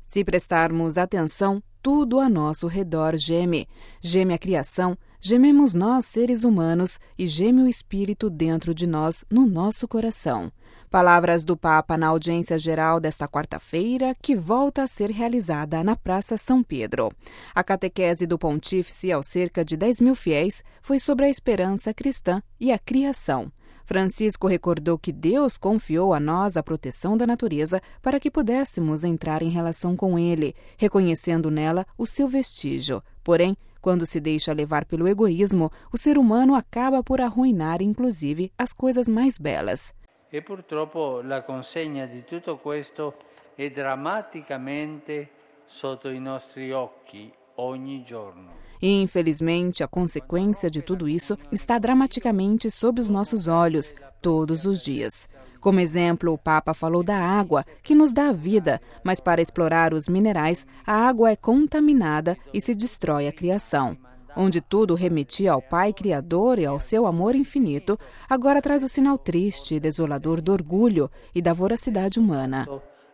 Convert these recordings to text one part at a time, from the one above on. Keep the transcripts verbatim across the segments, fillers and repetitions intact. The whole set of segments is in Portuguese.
Se prestarmos atenção, tudo a nosso redor geme. Geme a criação, gememos nós, seres humanos, e geme o Espírito dentro de nós, no nosso coração. Palavras do Papa na audiência geral desta quarta-feira, que volta a ser realizada na Praça São Pedro. A catequese do Pontífice aos cerca de dez mil fiéis foi sobre a esperança cristã e a criação. Francisco recordou que Deus confiou a nós a proteção da natureza para que pudéssemos entrar em relação com Ele, reconhecendo nela o seu vestígio. Porém, quando se deixa levar pelo egoísmo, o ser humano acaba por arruinar, inclusive, as coisas mais belas. E purtroppo la consegna di tutto questo è drammaticamente sotto i nostri occhi ogni giorno. E, infelizmente, a consequência de tudo isso está dramaticamente sob os nossos olhos, todos os dias. Como exemplo, o Papa falou da água, que nos dá a vida, mas para explorar os minerais, a água é contaminada e se destrói a criação. Onde tudo remetia ao Pai Criador e ao seu amor infinito, agora traz o sinal triste e desolador do orgulho e da voracidade humana.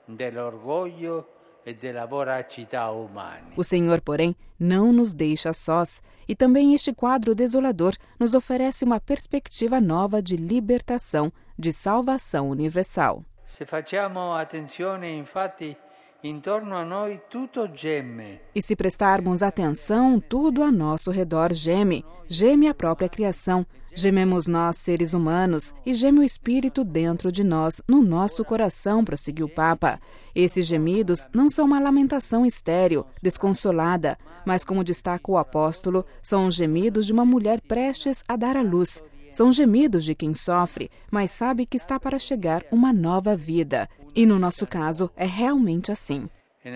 O Senhor, porém, não nos deixa sós, e também este quadro desolador nos oferece uma perspectiva nova de libertação, de salvação universal. Se facciamo attenzione, infatti, intorno a noi tutto geme. E se prestarmos atenção, tudo a nosso redor geme. Geme a própria criação. Gememos nós, seres humanos, e geme o Espírito dentro de nós, no nosso coração, prosseguiu o Papa. Esses gemidos não são uma lamentação estéril, desconsolada, mas, como destaca o apóstolo, são os gemidos de uma mulher prestes a dar à luz. São gemidos de quem sofre, mas sabe que está para chegar uma nova vida. E no nosso caso, é realmente assim.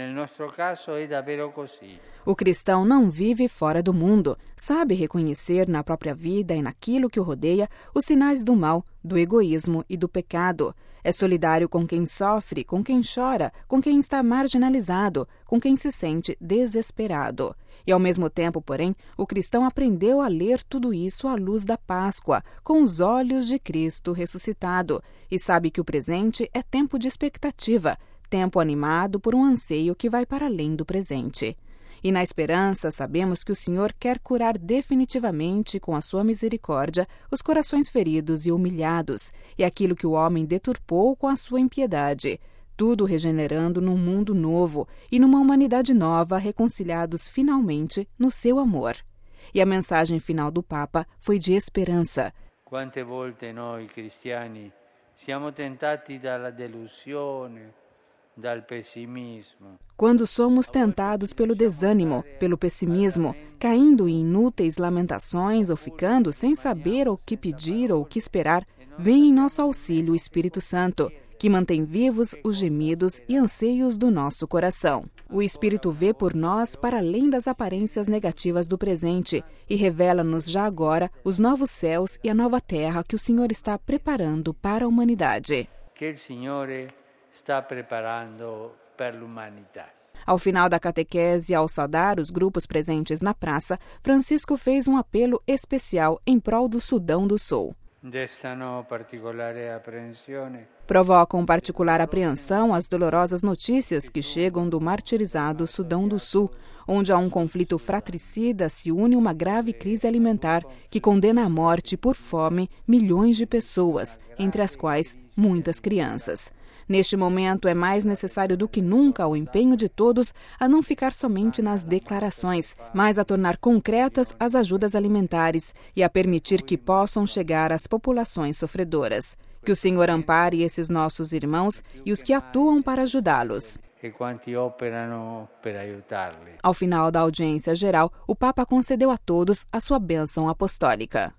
O cristão não vive fora do mundo, sabe reconhecer na própria vida e naquilo que o rodeia os sinais do mal, do egoísmo e do pecado. É solidário com quem sofre, com quem chora, com quem está marginalizado, com quem se sente desesperado. E ao mesmo tempo, porém, o cristão aprendeu a ler tudo isso à luz da Páscoa, com os olhos de Cristo ressuscitado, e sabe que o presente é tempo de expectativa, tempo animado por um anseio que vai para além do presente. E na esperança sabemos que o Senhor quer curar definitivamente com a sua misericórdia os corações feridos e humilhados, e aquilo que o homem deturpou com a sua impiedade, tudo regenerando num mundo novo e numa humanidade nova reconciliados finalmente no seu amor. E a mensagem final do Papa foi de esperança. Quante volte noi cristiani siamo tentati dalla delusione, dal pessimismo. Quando somos tentados pelo desânimo, pelo pessimismo, caindo em inúteis lamentações ou ficando sem saber o que pedir ou o que esperar, vem em nosso auxílio o Espírito Santo, que mantém vivos os gemidos e anseios do nosso coração. O Espírito vê por nós para além das aparências negativas do presente e revela-nos já agora os novos céus e a nova terra que o Senhor está preparando para a humanidade. Que o Senhor está preparando per l'umanità. Ao final da catequese, ao saudar os grupos presentes na praça, Francisco fez um apelo especial em prol do Sudão do Sul. Destano particolare apprensione. Provocam particular apreensão as dolorosas notícias que chegam do martirizado Sudão do Sul, onde a um conflito fratricida se une uma grave crise alimentar que condena à morte por fome milhões de pessoas, entre as quais muitas crianças. Neste momento, é mais necessário do que nunca o empenho de todos a não ficar somente nas declarações, mas a tornar concretas as ajudas alimentares e a permitir que possam chegar às populações sofredoras. Que o Senhor ampare esses nossos irmãos e os que atuam para ajudá-los. Ao final da audiência geral, o Papa concedeu a todos a sua bênção apostólica.